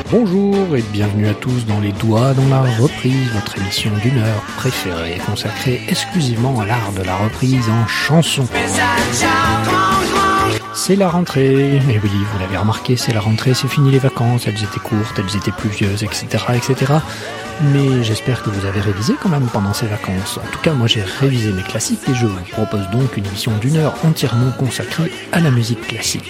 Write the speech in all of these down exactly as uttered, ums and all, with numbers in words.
Bonjour et bienvenue à tous dans Les Doigts dans la reprise, votre émission d'une heure préférée consacrée exclusivement à l'art de la reprise en chanson. C'est la rentrée, et oui, vous l'avez remarqué, c'est la rentrée, c'est fini les vacances, elles étaient courtes, elles étaient pluvieuses, et cetera, et cetera. Mais j'espère que vous avez révisé quand même pendant ces vacances. En tout cas, moi j'ai révisé mes classiques et je vous propose donc une émission d'une heure entièrement consacrée à la musique classique.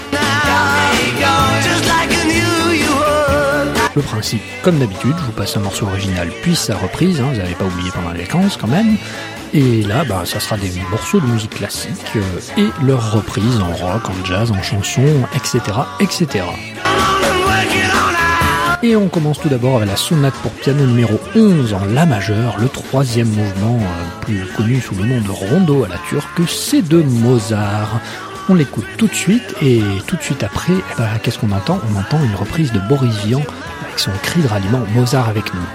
Le principe, comme d'habitude, je vous passe un morceau original puis sa reprise, hein, vous n'avez pas oublié pendant les vacances quand même. Et là, bah, ça sera des morceaux de musique classique euh, et leurs reprises en rock, en jazz, en chanson, et cetera, et cetera. Et on commence tout d'abord avec la sonate pour piano numéro onze en la majeur, le troisième mouvement, euh, plus connu sous le nom de rondo à la turque, c'est de Mozart. On l'écoute tout de suite et tout de suite après, eh ben, qu'est-ce qu'on entend ? On entend une reprise de Boris Vian avec son cri de ralliement Mozart avec nous.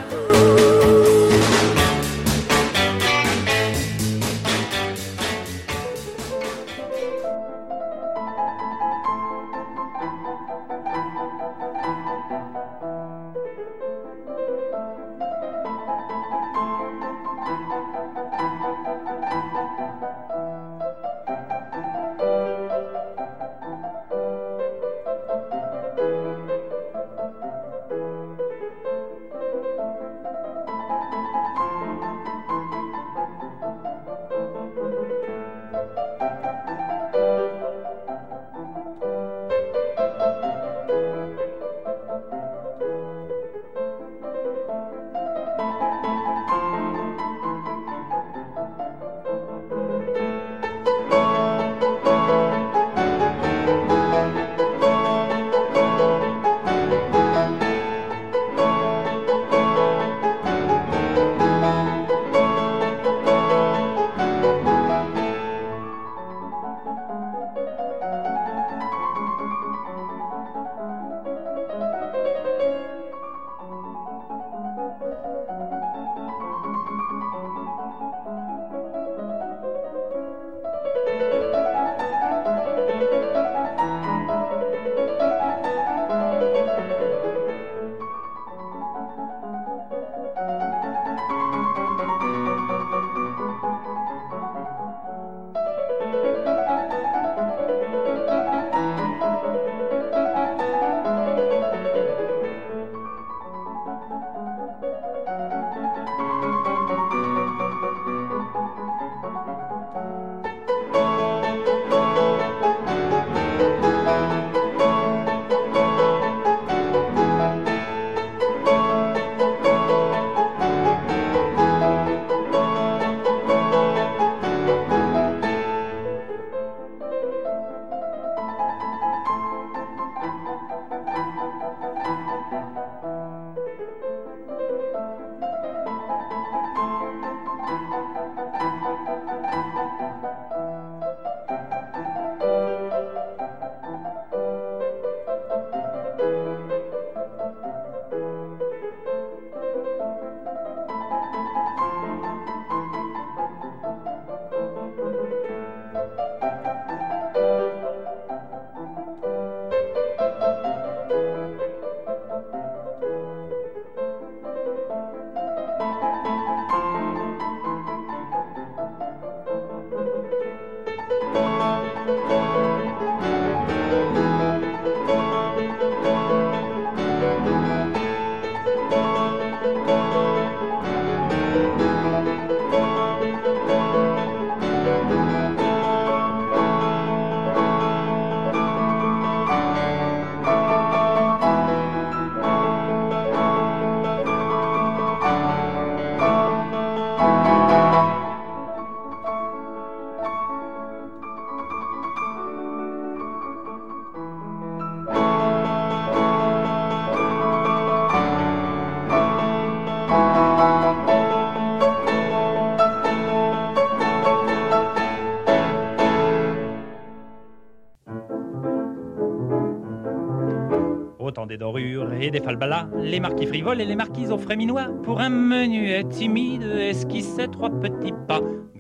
Autant des dorures et des falbalas, les marquis frivoles et les marquises aux frais minois, pour un menuet timide esquissaient trois petits pas.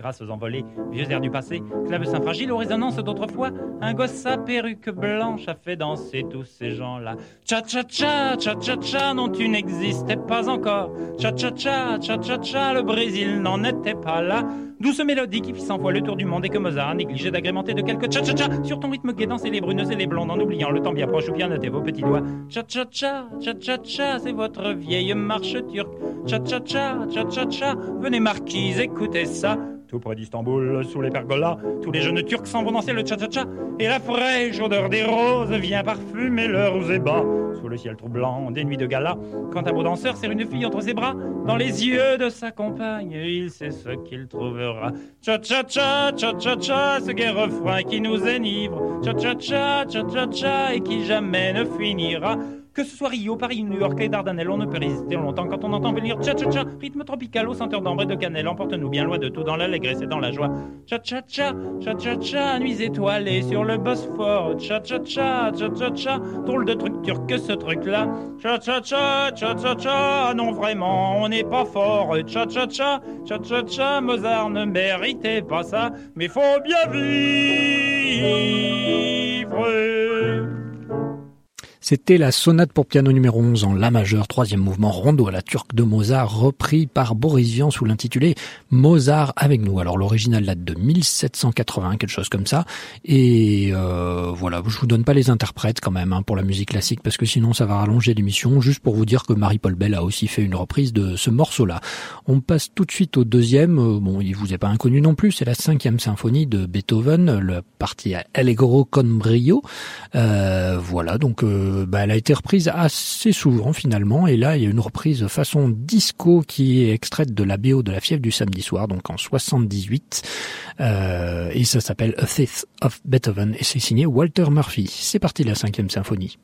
grâce aux envolées, vieux airs du passé, clavecin fragile aux résonances d'autrefois, un gosse à perruque blanche a fait danser tous ces gens-là. Cha-cha-cha, cha-cha-cha, non tu n'existais pas encore. Cha-cha-cha, cha-cha-cha, le Brésil n'en était pas là. Douce mélodie qui fit cent fois le tour du monde et que Mozart a négligé d'agrémenter de quelques cha-cha-cha sur ton rythme gai danser les brunes et les blondes en oubliant le temps bien proche ou bien noter vos petits doigts. Cha-cha-cha, cha-cha-cha, c'est votre vieille marche turque. Cha-cha-cha, cha-cha-cha, venez marquise, écoutez ça. Tout près d'Istanbul, sous les pergolas, tous les jeunes turcs s'en vont danser le cha-cha-cha. Et la fraîche odeur des roses vient parfumer leurs ébats. Sous le ciel troublant des nuits de gala, quand un beau danseur serre une fille entre ses bras, dans les yeux de sa compagne, il sait ce qu'il trouvera. Cha-cha-cha, cha-cha-cha, ce gai refrain qui nous enivre. Cha-cha-cha, cha-cha-cha, et qui jamais ne finira. Que ce soit Rio, Paris, New York et Dardanelles, on ne peut résister longtemps quand on entend venir cha-cha-cha, rythme tropical aux senteurs d'ambre et de cannelle, emporte-nous bien loin de tout dans l'allégresse et dans la joie. Cha-cha-cha, cha-cha-cha, nuits étoilées sur le Bosphore. Cha-cha-cha, cha-cha-cha, drôle de truc turc que ce truc-là. Cha-cha-cha, cha-cha-cha, ah non vraiment, on n'est pas fort. Cha-cha-cha, cha-cha-cha, Mozart ne méritait pas ça, mais faut bien vivre. C'était la sonate pour piano numéro onze en La majeur, troisième mouvement rondo à la turque de Mozart, repris par Boris Vian sous l'intitulé Mozart avec nous. Alors l'original date de mille sept cent quatre-vingts, quelque chose comme ça. Et euh, voilà, je vous donne pas les interprètes quand même hein, pour la musique classique, parce que sinon ça va rallonger l'émission, juste pour vous dire que Marie-Paul Bell a aussi fait une reprise de ce morceau-là. On passe tout de suite au deuxième, bon il vous est pas inconnu non plus, c'est la cinquième symphonie de Beethoven, la partie Allegro con brio. Euh, voilà, donc... Euh, Bah, elle a été reprise assez souvent finalement, et là il y a une reprise façon disco qui est extraite de la B O de La Fièvre du samedi soir, donc en soixante-dix-huit, euh, et ça s'appelle A Fifth of Beethoven et c'est signé Walter Murphy. C'est parti, la cinquième symphonie.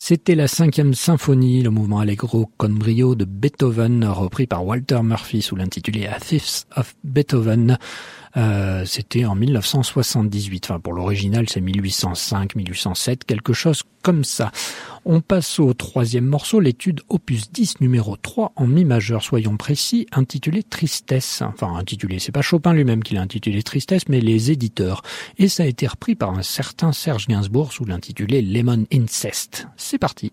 C'était la cinquième symphonie, le mouvement Allegro con brio de Beethoven, repris par Walter Murphy sous l'intitulé A Fifth of Beethoven. Euh, c'était en mille neuf cent soixante-dix-huit. Enfin, pour l'original, c'est mille huit cent cinq, mille huit cent sept, quelque chose comme ça. On passe au troisième morceau, l'étude opus dix, numéro trois, en mi majeur, soyons précis, intitulé Tristesse. Enfin, intitulé, c'est pas Chopin lui-même qui l'a intitulé Tristesse, mais les éditeurs. Et ça a été repris par un certain Serge Gainsbourg sous l'intitulé Lemon Incest. C'est parti.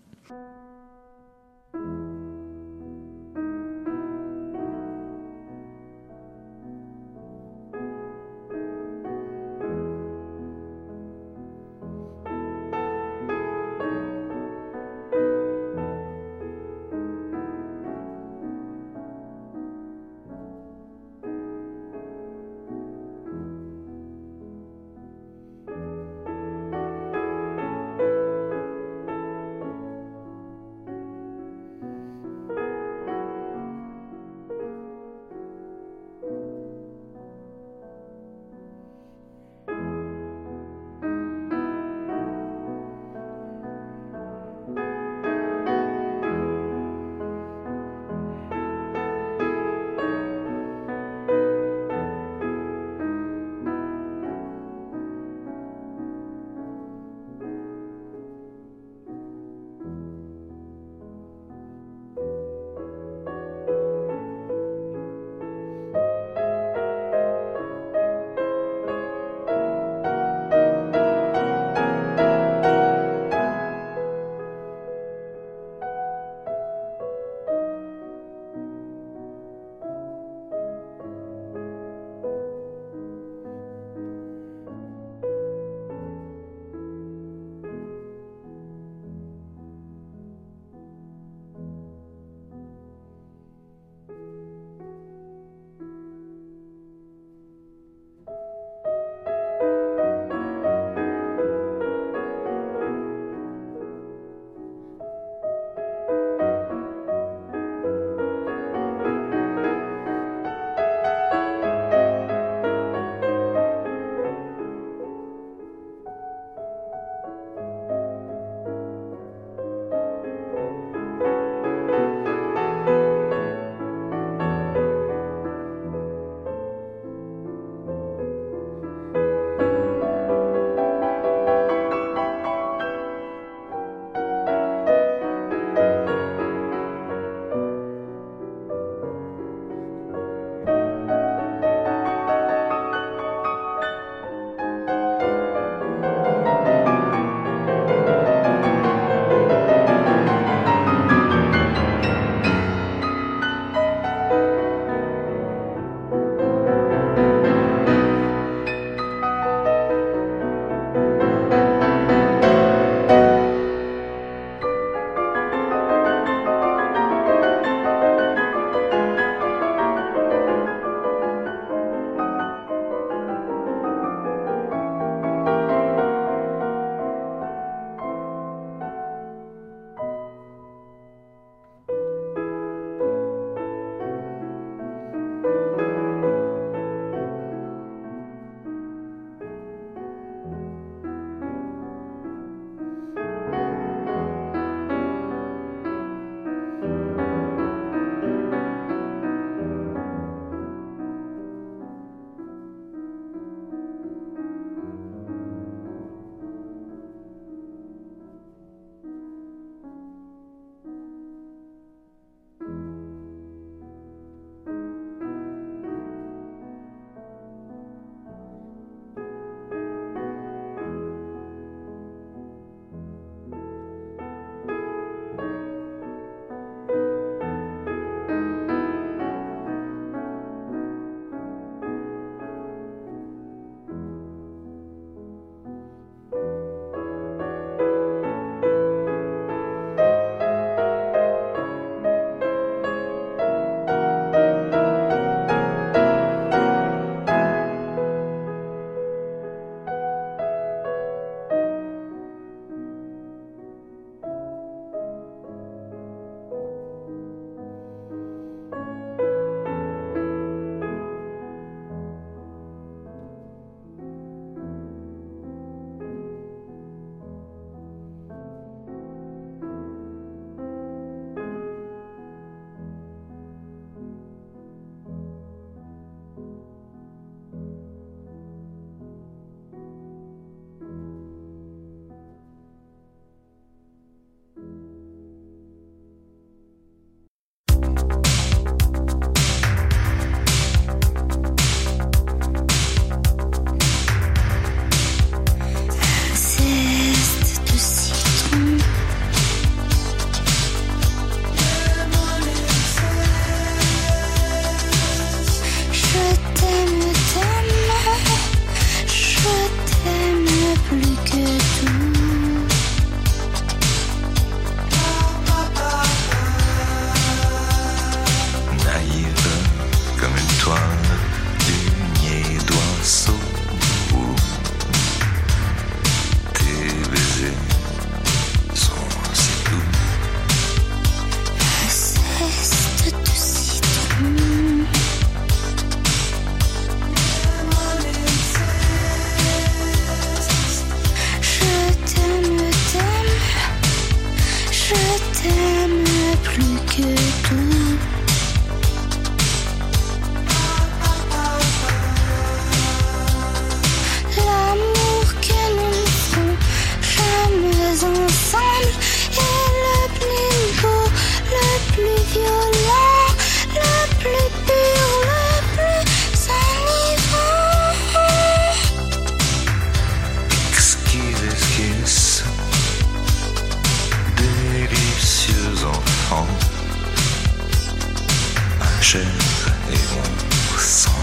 chair et mon sang.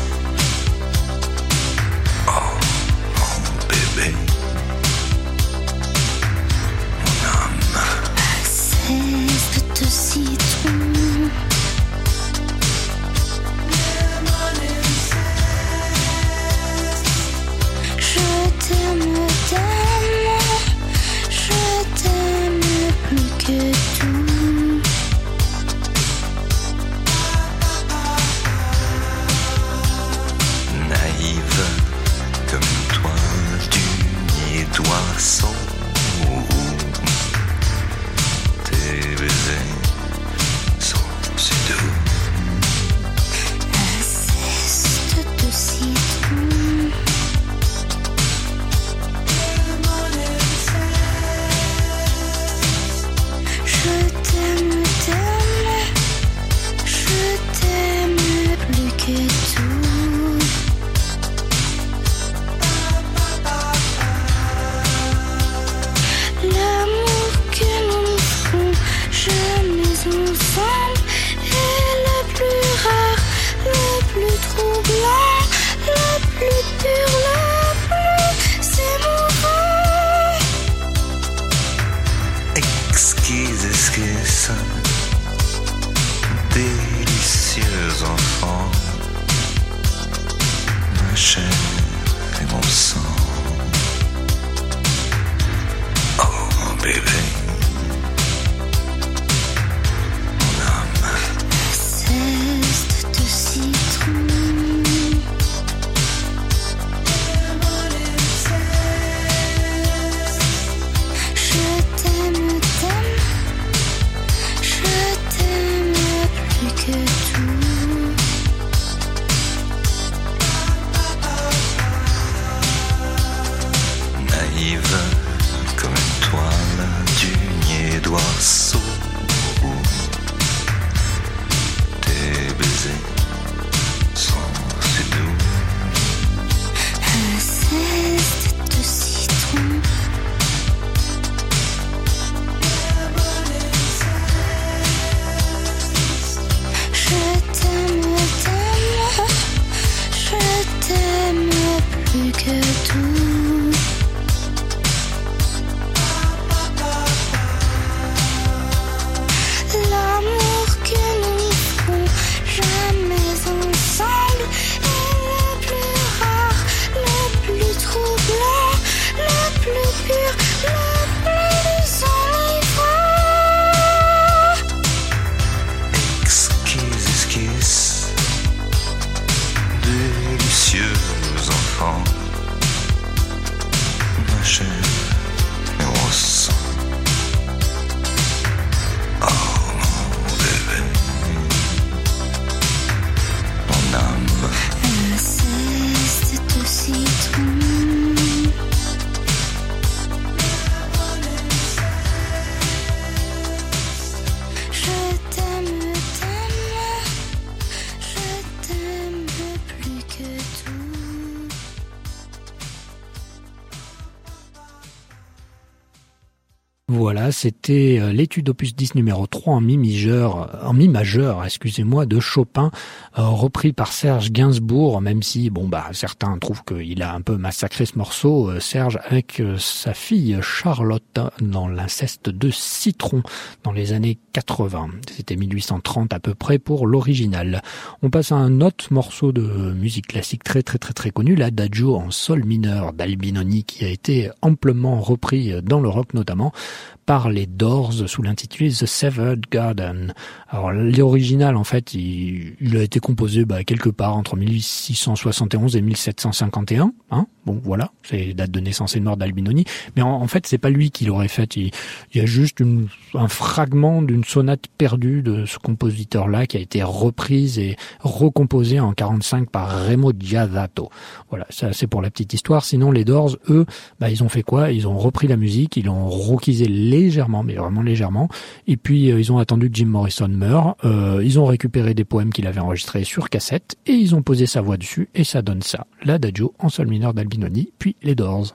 Oh, mon bébé, mon âme. Cesse de citron. Je t'aime tellement, je t'aime plus que tout. Naïve comme une toile d'unier d'oiseau. Tes baisers sont si doux. La ceste de citron. Je t'aime tellement, je t'aime plus que tout. L'amour que nous ferons jamais ensemble est le plus rare, le plus troublant, le plus pur, le plus émouvant. Exquise esquisse, délicieux enfant, ma chair et mon sang. Oh mon bébé, mon âme. Ceste de citron. Je t'aime tellement, je t'aime plus que tout. Naïve comme une toile d'unier d'oiseau. Tes baisers sont si doux. La ceste de citron. Je t'aime tellement, je t'aime plus que tout. L'amour que nous ferons jamais ensemble est le plus rare, le plus troublant, le plus pur, le plus enivrant. Exquise esquisse, délicieux enfant, ma chair et mon sang. Oh mon bébé, mon âme. La ceste de citron. Je t'aime tellement, je t'aime plus que tout. Voilà, c'était euh, l'étude opus dix numéro trois en mi majeur, en mi majeur, excusez-moi, de Chopin, euh, repris par Serge Gainsbourg, même si, bon, bah, certains trouvent qu'il a un peu massacré ce morceau, euh, Serge, avec euh, sa fille Charlotte, dans l'inceste de Citron, dans les années quatre-vingts. C'était mille huit cent trente à peu près pour l'original. On passe à un autre morceau de musique classique très très très très connu, l'Adagio en sol mineur d'Albinoni, qui a été amplement repris dans le rock notamment, par les Doors sous l'intitulé The Severed Garden. Alors l'original en fait il, il a été composé bah, quelque part entre mille six cent soixante et onze et mille sept cent cinquante et un, hein. Bon voilà, c'est date de naissance et de mort d'Albinoni, mais en, en fait c'est pas lui qui l'aurait fait, il, il y a juste une, un fragment d'une sonate perdue de ce compositeur-là qui a été reprise et recomposée en quarante-cinq par Remo Giazzato. Voilà, ça c'est pour la petite histoire. Sinon les Doors, eux, bah ils ont fait quoi? Ils ont repris la musique, ils l'ont rockisé légèrement, mais vraiment légèrement, et puis euh, ils ont attendu que Jim Morrison meure, euh, ils ont récupéré des poèmes qu'il avait enregistrés sur cassette, et ils ont posé sa voix dessus, et ça donne ça, l'Adagio en sol mineur d'Albinoni, puis les Doors.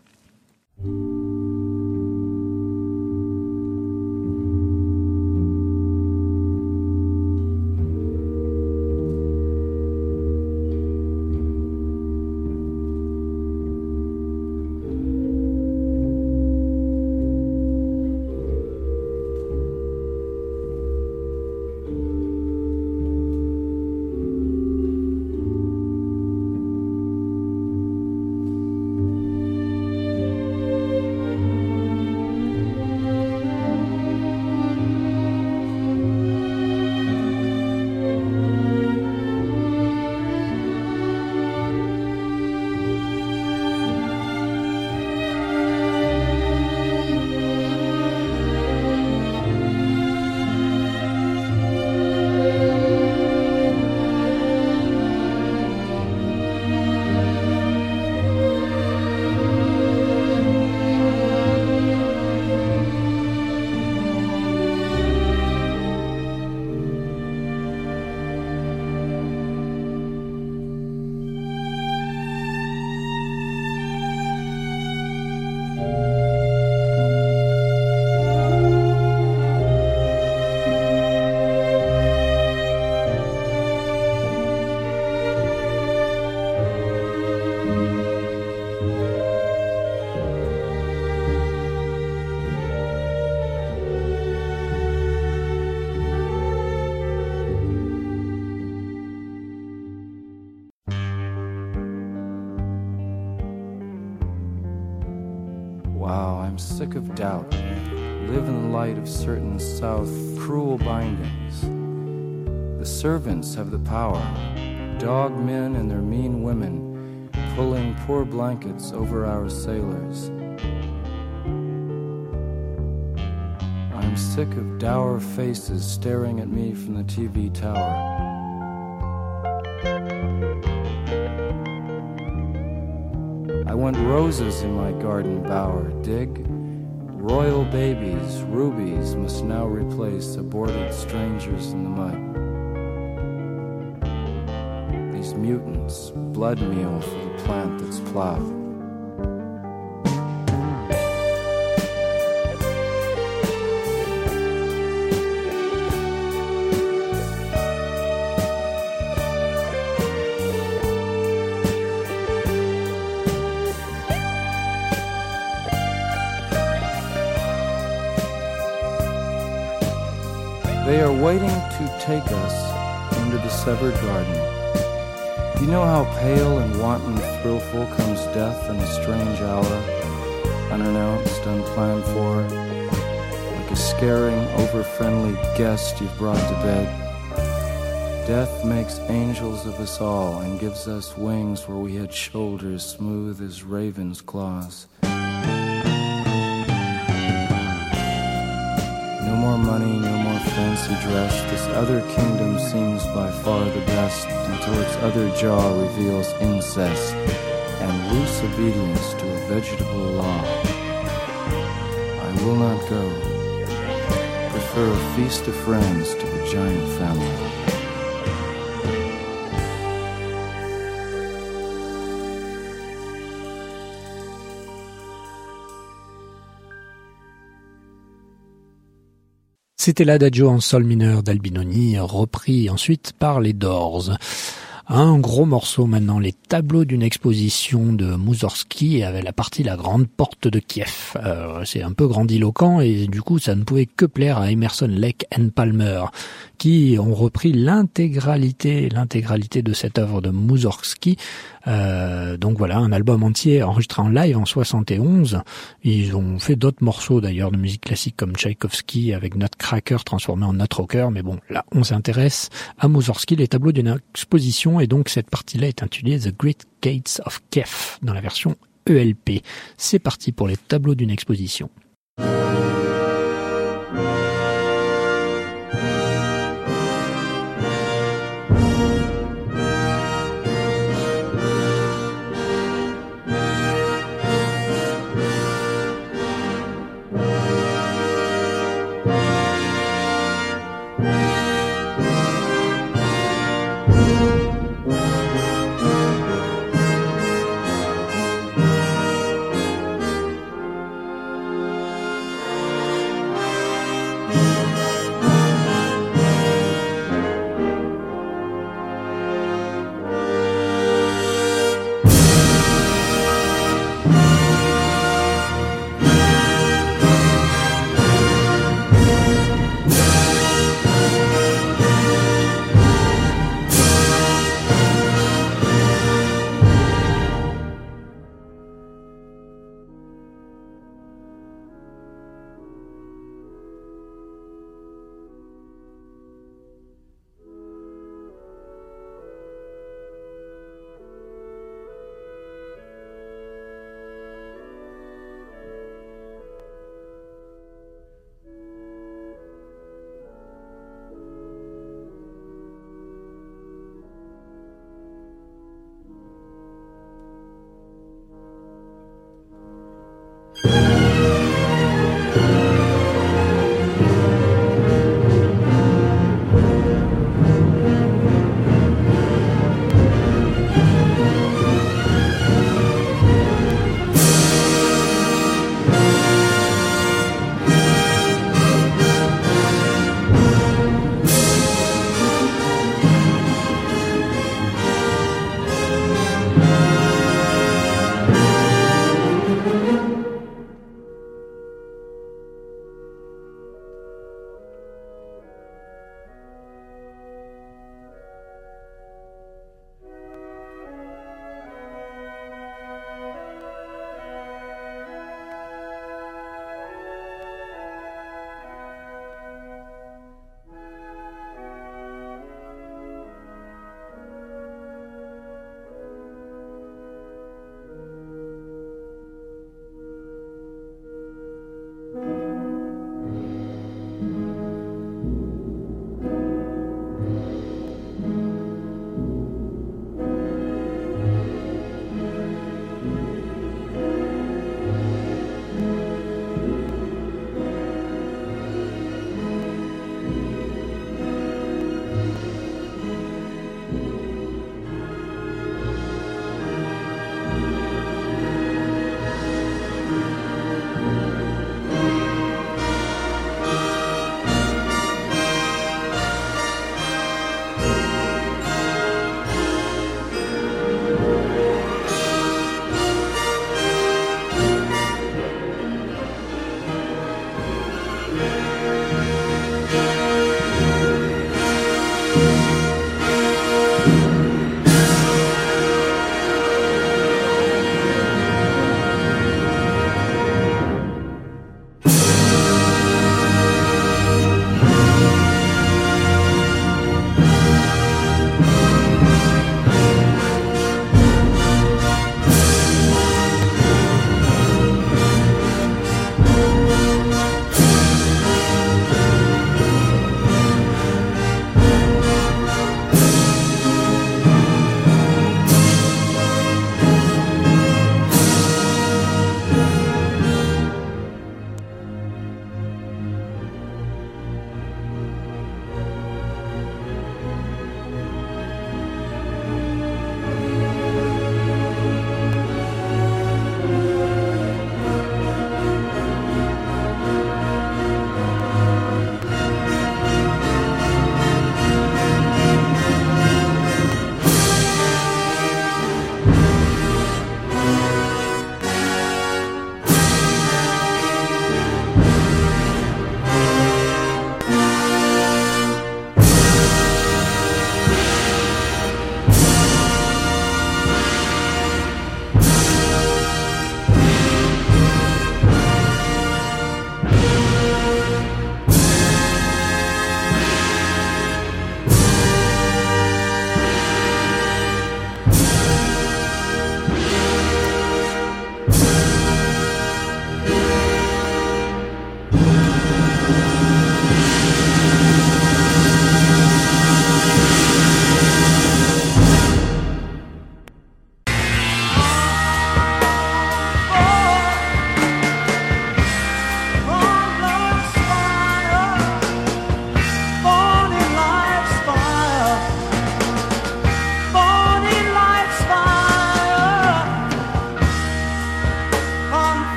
sick of doubt. Live in the light of certain South cruel bindings. The servants have the power, dog men and their mean women, pulling poor blankets over our sailors. I'm sick of dour faces staring at me from the T V tower. I want roses in my garden bower, dig? Royal babies, rubies must now replace aborted strangers in the mud. These mutants, blood meal for the plant that's plowed. They are waiting to take us into the severed garden. Do you know how pale and wanton thrillful comes death in a strange hour, unannounced, unplanned for, like a scaring, over-friendly guest you've brought to bed? Death makes angels of us all and gives us wings where we had shoulders smooth as ravens' claws. No more money, no more fancy dress. This other kingdom seems by far the best, until its other jaw reveals incest and loose obedience to a vegetable law. I will not go. Prefer a feast of friends to the giant family. C'était l'Adagio en sol mineur d'Albinoni, repris ensuite par les Doors. Un gros morceau maintenant, les tableaux d'une exposition de Moussorgsky avec la partie La Grande Porte de Kiev. Euh, c'est un peu grandiloquent et du coup ça ne pouvait que plaire à Emerson, Lake and Palmer, qui ont repris l'intégralité, l'intégralité de cette œuvre de Moussorgsky. Euh, donc voilà, un album entier enregistré en live en soixante et onze. Ils ont fait d'autres morceaux d'ailleurs de musique classique comme Tchaïkovski avec Nutcracker transformé en Nutrocker, mais bon, là on s'intéresse à Moussorgsky, les tableaux d'une exposition, et donc cette partie-là est intitulée The Great Gates of Kiev dans la version E L P. C'est parti pour les tableaux d'une exposition.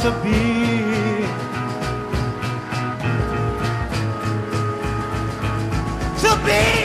to be. To be.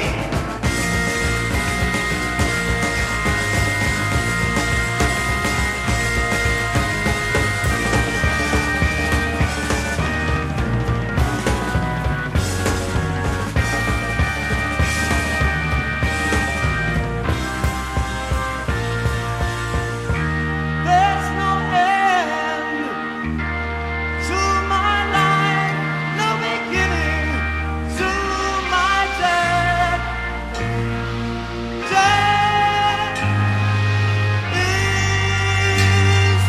There's no end to my life, no beginning to my death. Death is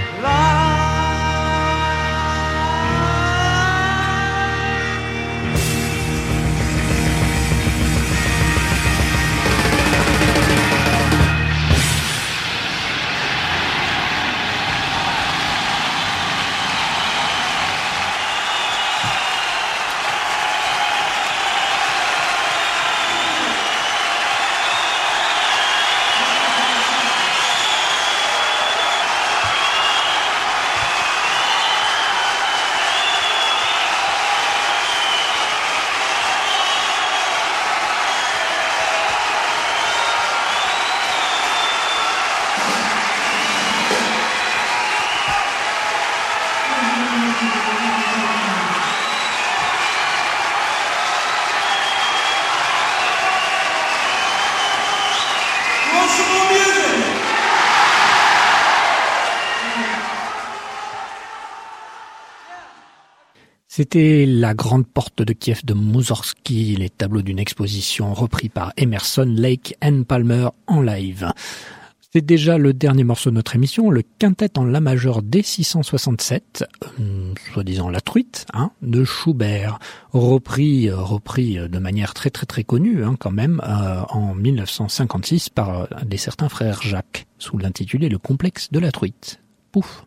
C'était La Grande Porte de Kiev de Moussorgsky, les tableaux d'une exposition repris par Emerson, Lake and Palmer en live. C'est déjà le dernier morceau de notre émission, le quintet en la majeur D six cent soixante-sept, euh, soi-disant La Truite, hein, de Schubert, repris, euh, repris de manière très très très connue, hein, quand même, euh, en mille neuf cent cinquante-six par euh, des certains frères Jacques, sous l'intitulé Le Complexe de la Truite. Pouf.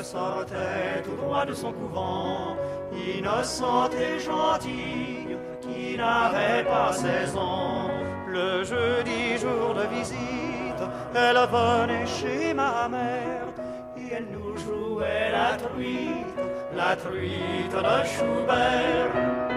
sortait tout droit de son couvent, innocente et gentille, qui n'avait pas seize ans. Le jeudi, jour de visite, elle venait chez ma mère, et elle nous jouait la truite, la truite de Schubert.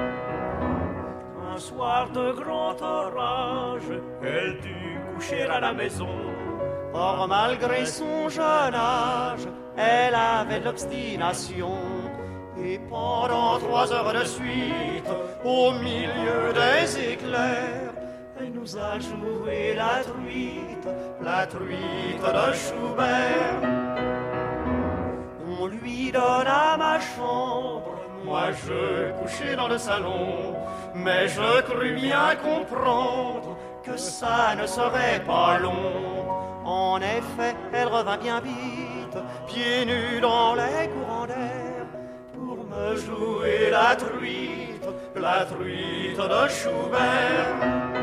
Un soir de grand orage, elle dut coucher à la maison. Or, malgré son jeune âge, elle avait de l'obstination. Et pendant trois heures de suite, au milieu des éclairs, elle nous a joué la truite, la truite de Schubert. On lui donna ma chambre, moi je couchais dans le salon, mais je crus bien comprendre que ça ne serait pas long. En effet, elle revint bien vite, pieds nus dans les courants d'air, pour me jouer la truite, la truite de Schubert.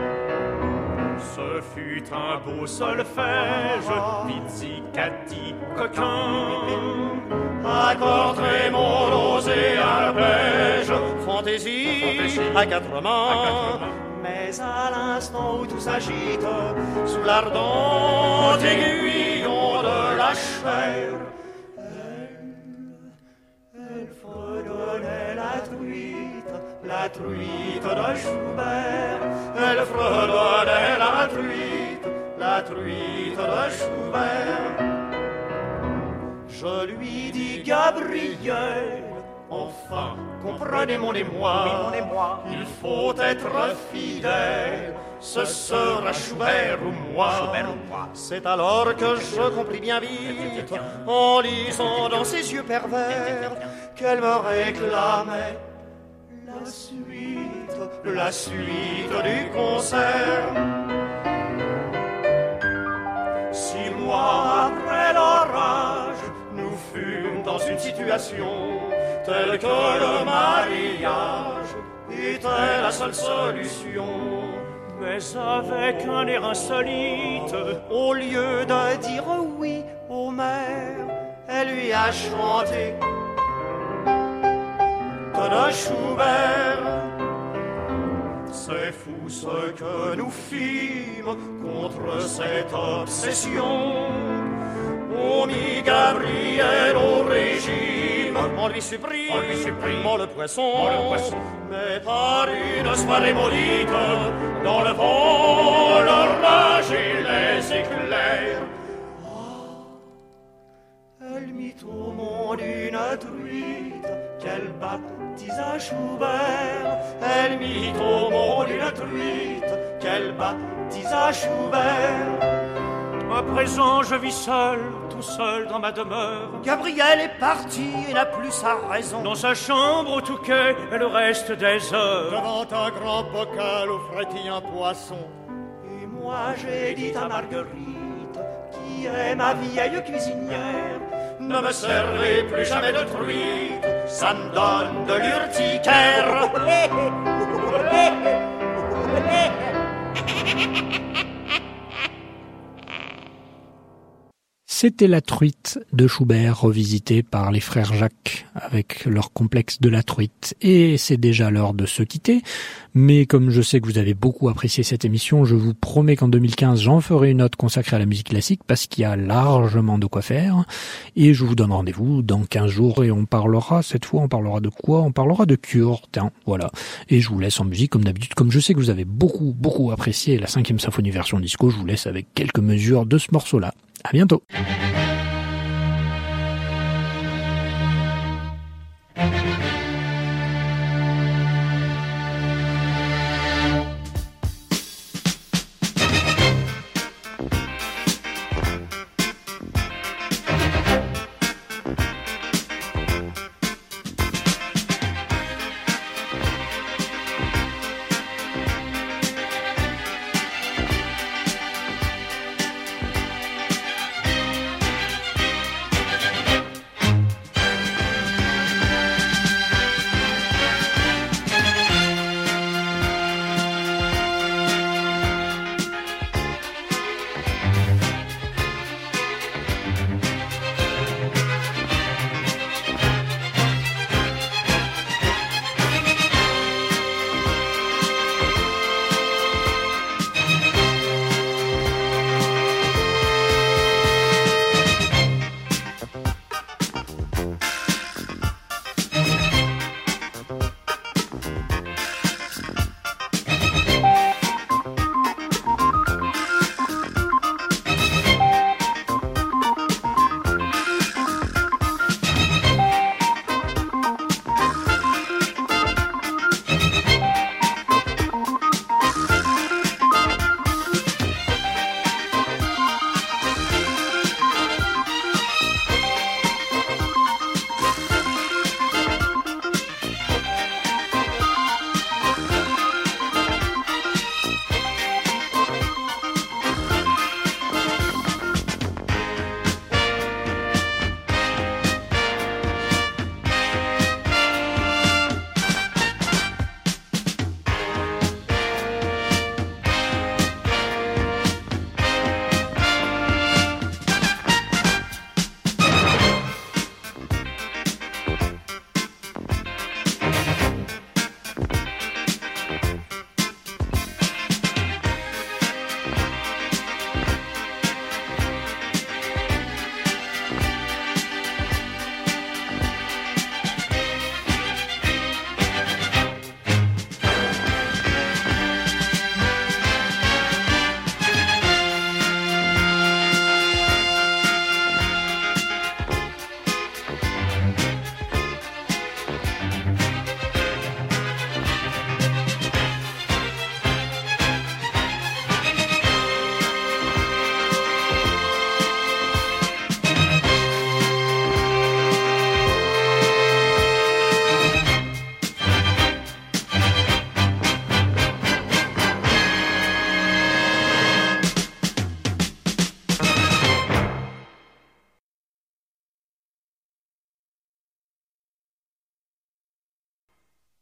Ce fut un beau solfège, pizzicati coquin, accord très mon et arpège, fantaisie à quatre mains. Mais à l'instant où tout s'agite, sous l'ardent aiguillon de la chair, elle, elle fredonnait la truite, la truite de Schubert. Elle fredonnait la truite, la truite de Schubert. Je lui dis, Gabriel, enfin, comprenez mon émoi, oui, mon émoi. Il faut être fidèle, ce sera Schubert ou moi. Schubert ou moi. C'est alors que je compris bien vite, en lisant dans ses yeux pervers, qu'elle me réclamait la suite, la suite du concert. Six mois après l'orage, nous fûmes dans une situation telle que le mariage était la seule solution. Mais avec un air insolite, au lieu de dire oui au maire, elle lui a chanté de Schubert. C'est fou ce que nous fîmes contre cette obsession. On mit Gabriel au régime, on lui supprime, on lui supprime le poisson, le poisson. Mais par une soirée maudite, dans le vent, l'orage et les éclairs, oh, elle mit au monde une truite qu'elle baptisa Schubert. Elle mit au monde une truite qu'elle baptisa Schubert. À présent, je vis seul, tout seul dans ma demeure. Gabriel est parti et n'a plus sa raison. Dans sa chambre au Touquet, elle reste des heures. Devant un grand bocal où frétille un poisson. Et moi, j'ai dit à Marguerite, qui est ma vieille cuisinière, ne me servez plus jamais de truite, ça me donne de l'urticaire. C'était la truite de Schubert revisitée par les frères Jacques avec leur complexe de la truite. Et c'est déjà l'heure de se quitter. Mais comme je sais que vous avez beaucoup apprécié cette émission, je vous promets qu'en deux mille quinze, j'en ferai une autre consacrée à la musique classique parce qu'il y a largement de quoi faire. Et je vous donne rendez-vous dans quinze jours et on parlera, cette fois, on parlera de quoi? On parlera de Kurt, hein, voilà. Et je vous laisse en musique comme d'habitude. Comme je sais que vous avez beaucoup, beaucoup apprécié la cinquième symphonie version disco, je vous laisse avec quelques mesures de ce morceau-là. À bientôt.